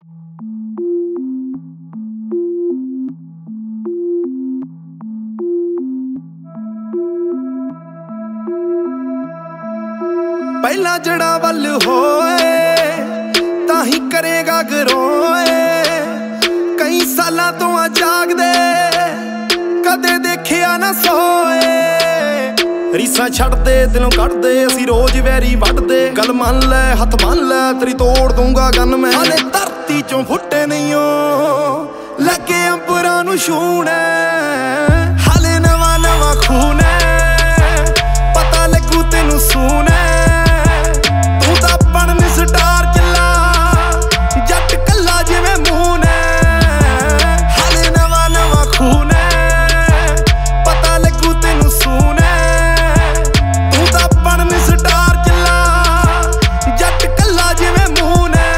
ਪਹਿਲਾਂ ਜੜਾਂ ਵੱਲ ਹੋਏ ਤਾਂ ਹੀ ਕਰੇਗਾ ਗਰੋਏ। ਕਈ ਸਾਲਾਂ ਤੋਂ ਆ ਜਾਗਦੇ ਕਦੇ ਦੇਖਿਆ ਨਾ ਸੋਏ। ਰੀਸਾਂ ਛੱਡਦੇ ਦਿਲੋਂ ਕੱਢਦੇ ਅਸੀਂ ਰੋਜ਼ ਵੈਰੀ ਵੱਢਦੇ। ਗੱਲ ਮੰਨ ਲੈ ਹੱਥ ਬੰਨ ਲੈ ਤੇਰੀ ਤੋੜ ਦੂੰਗਾ ਗਨ ਮੈਂ। ਹਾਲੇ ਧਰਤੀ ਚੋਂ ਫੁੱਟੇ ਨਹੀਂ ਓ ਲੱਗੇ ਅੰਬਰਾਂ ਨੂੰ ਛੂਣੇ। ਹਾਲੇ ਨਵਾਂ ਨਵਾਂ ਖੂਨ ਐ ਪਤਾ ਲੱਗੂ ਤੈਨੂੰ ਸੂਨ ਐ। ਤੂੰ ਤਾਂ ਬਣ ਮਿਸਟਾਰ ਚੱਲਾ ਜੱਟ ਕੱਲਾ ਜਿਵੇਂ ਮੂਨ ਐ। ਹਾਲੇ ਨਵਾਂ ਨਵਾਂ ਖੂਨ ਐ ਪਤਾ ਲੱਗੂ ਤੈਨੂੰ ਸੂਨ ਐ। ਤੂੰ ਤਾਂ ਬਣ ਮਿਸਟਾਰ ਚੱਲਾ ਜੱਟ ਕੱਲਾ ਜਿਵੇਂ ਮੂਨ ਐ।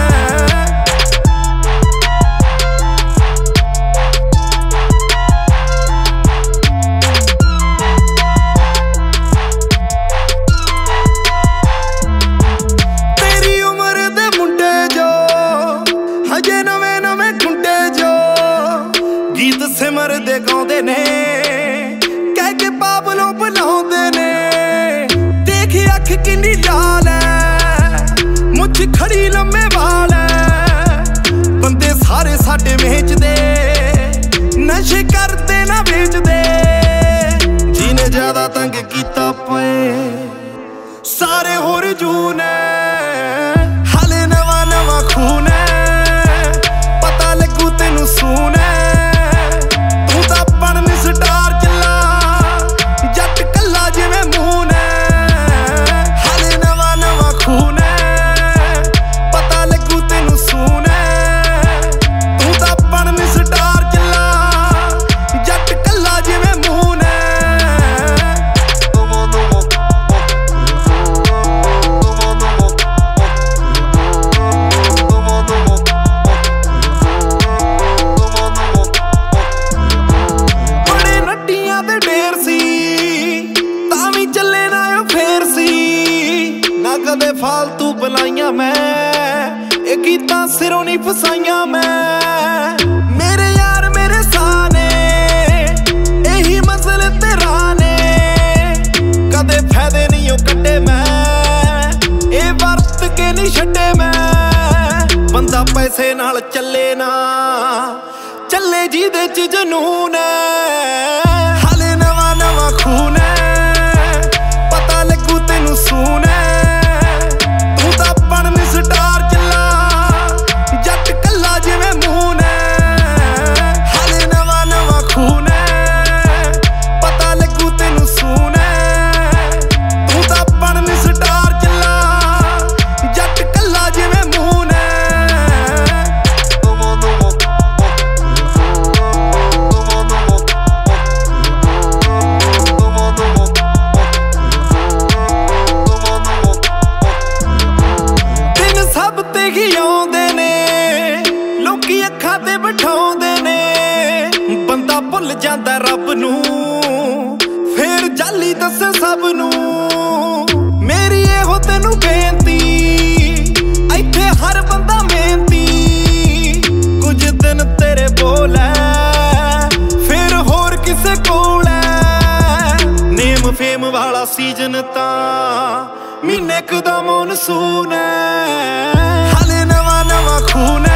ਹਜੇ ਨਵੇਂ ਨਵੇਂ ਗੁੰਡੇ ਜੋ ਗੀਤ ਸਿਮਰਦੇ ਗਾਉਂਦੇ ਨੇ ਕਹਿ ਕੇ ਪਾਬਲੋਂ ਬੁਲਾਉਂਦੇ ਨੇ। ਦੇਖ ਅੱਖ ਕਿੰਨੀ ਲਾਲ ਐ ਮੁੱਛ ਖੜੀ ਲੰਮੇ ਵਾਲ ਐ। ਬੰਦੇ ਸਾਰੇ ਸਾਡੇ ਵੇਚਦੇ ਨਸ਼ੇ ਕਰਦੇ ਨਾ ਵੇਚਦੇ। ਜਿਹਨੇ ਜ਼ਿਆਦਾ ਤੰਗ ਕੀਤਾ ਪਏ ਸਾਰੇ ਹੋਰ ਜੂਨ ਐ। ਹਾਲੇ ਨਵਾਂ ਨਵਾਂ ਖੂਨ ਐ ਤੈਨੂੰ ਸੂਨ ਐ। ਤੂੰ ਤਾਂ ਬਣ ਮਿਸਟਾਰ ਚੱਲਾ ਜੱਟ ਕੱਲਾ ਜਿਵੇਂ ਮੂਨ ਐ। ਹਾਲੇ ਨਵਾਂ ਨਵਾਂ ਖੂਨ ਐ ਪਤਾ ਲੱਗੂ ਤੈਨੂੰ ਸੂਨ ਐ। ਤੂੰ ਤਾਂ ਬਣ ਮਿਸਟਾਰ ਚੱਲਾ ਜੱਟ ਕੱਲਾ ਜਿਵੇਂ ਮੂਨ ਐ। ਕਦੇ ਫਾਲਤੂ ਬੁਲਾਈਆਂ ਮੈਂ ਇਹ ਗੀਤਾਂ ਸਿਰੋਂ ਨਹੀਂ ਫਸਾਈਆਂ ਮੈਂ। ਮੇਰੇ ਯਾਰ ਮੇਰੇ ਸਾਹ ਨੇ ਇਹੀ ਮੰਜ਼ਿਲ ਤੇਰਾ ਨੇ। ਕਦੇ ਫਾਇਦੇ ਨਹੀਂ ਉਹ ਕੱਢੇ ਮੈਂ ਇਹ ਵਰਤ ਕੇ ਨਹੀਂ ਛੱਡੇ ਮੈਂ। ਬੰਦਾ ਪੈਸੇ ਨਾਲ ਚੱਲੇ ਨਾ ਚੱਲੇ ਜਿਹਦੇ ਚ ਜਨੂਨ ਐ। ਹਾਲੇ ਨਵਾਂ ਨਵਾਂ ਖੂਨ ਐ ਪਤਾ ਲੱਗੂ ਤੈਨੂੰ ਸੂਨ ਐ। ਮਿਸਟਾਰ ਚੱਲਾ ਜੱਟ ਕੱਲਾ ਜਿਵੇਂ ਮੂਨ ਐ। ਹਾਲੇ ਨਵਾਂ ਨਵਾਂ ਖੂਨ ਐ ਪਤਾ ਲੱਗੂ ਤੈਨੂੰ ਸੂਨ ਐ। ਤੂੰ ਤਾਂ ਬਣ ਮਿਸਟਾਰ ਚੱਲਾ ਜੱਟ ਕੱਲਾ ਜਿਵੇਂ ਮੂਨ ਐ। ਆਉਂਦੇ ਨੇ ਲੋਕੀ ਅੱਖਾਂ ਤੇ ਬਿਠਾਉਂਦੇ ਨੇ। ਬੰਦਾ ਭੁੱਲ ਜਾਂਦਾ ਰੱਬ ਨੂੰ ਫੇਰ ਜਾਲੀ ਦੱਸੇ ਸਭ ਨੂੰ। ਮੇਰੀ ਇਹੋ ਤੈਨੂੰ ਬੇਨਤੀ ਇੱਥੇ ਹਰ ਬੰਦਾ ਮਿਹਨਤੀ। ਕੁਝ ਦਿਨ ਤੇਰੇ ਬੋਲ ਐ ਫੇਰ ਹੋਰ ਕਿਸੇ ਕੋਲ ਐ। ਨੇਮ ਫੇਮ ਵਾਲਾ ਸੀਜ਼ਨ ਤਾਂ ਮਹੀਨੇ ਕੁ ਦਾ ਮੌਨਸੂਨ ਐ। ਹਾਲੇ ਨਵਾਂ ਨਵਾਂ ਖੂਨ